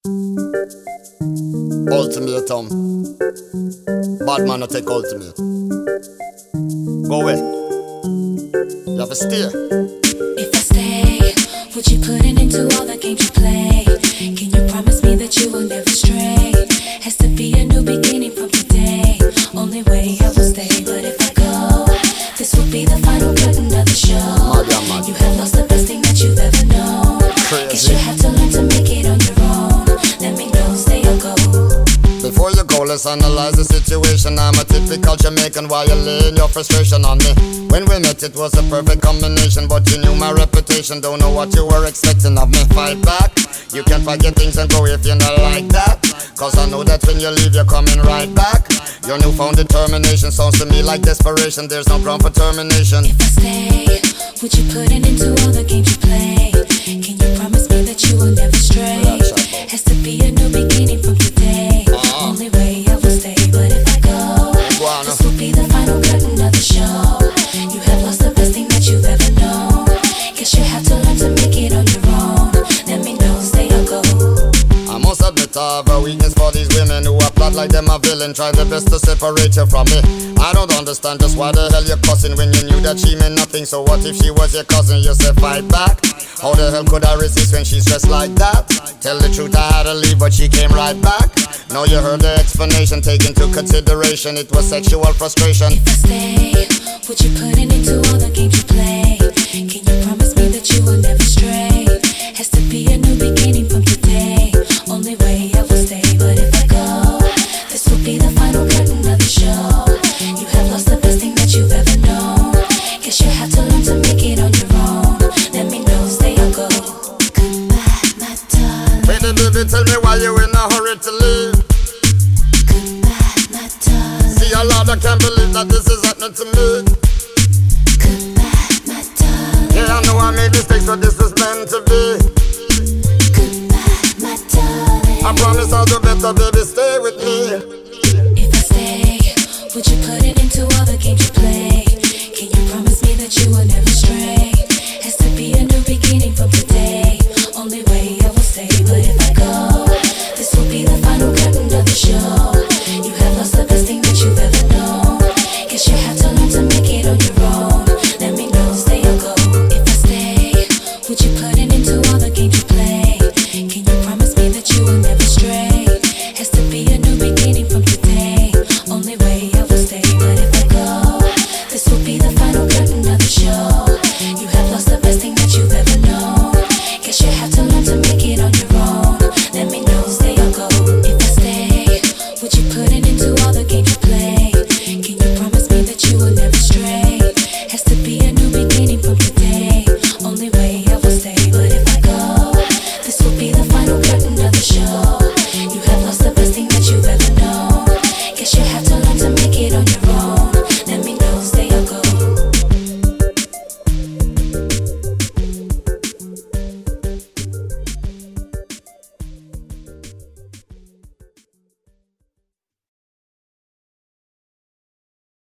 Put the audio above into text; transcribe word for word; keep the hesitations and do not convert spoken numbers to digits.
Ultimatum. Bad man no take ultimate. Go away. You have to stay. If I stay, would you put an end to all the games you play? Can you promise me that you will never stray? Has to be a new beginning from today. Only way I will stay, but if I go, this will be the final curtain of the show. You have lost the best thing that you've ever known. Guess you have to learn to make it on your own. Let me know, stay or go. Before you go, let's analyze the situation. I'm a typical Jamaican, why you laying your frustration on me? When we met it was a perfect combination, but you knew my reputation. Don't know what you were expecting of me. Fight back, you can pack your things and go if you're not like that. Cause I know that when you leave you're coming right back. Your newfound determination sounds to me like desperation. There's no ground for termination. If I stay, would you put an end to all the games you play? Can you promise me that you will never stray? Has to be a new beginning from today. uh-huh. Only way I will stay, but if I go, this will be the final curtain of the show. You have lost the best thing that you've ever known. Guess you have to learn to make it on your own. Let me know, stay or go. I must admit I have a weakness for these women who are plot like them a villain. Try their best to separate you from me. I don't understand just why the hell you're cussing when you knew that she meant nothing. So what if she was your cousin? You said fight back. How the hell could I resist when she's dressed like that? Tell the truth, I had to leave but she came right back. Now you heard the explanation, take into consideration it was sexual frustration. If I stay, would you put an end to all the games you play? Can you promise me that you will never stray? Has to be a new beginning from today. Only way I will stay, but if I go, this will be the final curtain of the show. You have lost the best thing that you've ever known. Guess you have to learn to make it on your own. Let me know, stay or go. Goodbye, my darling. Baby, baby, tell me why you in a hurry to leave. Goodbye, my darling. See a lot, I can't believe that this is happening to me. Goodbye, my darling. Yeah, I know I made mistakes, but this was meant to be. Goodbye, my darling. I promise I'll do better, baby, stay with me. If I stay, would you put it into all the games you play? Can you promise me that you will never stray? Has to be a new beginning from today. Only way I will stay, but if I go,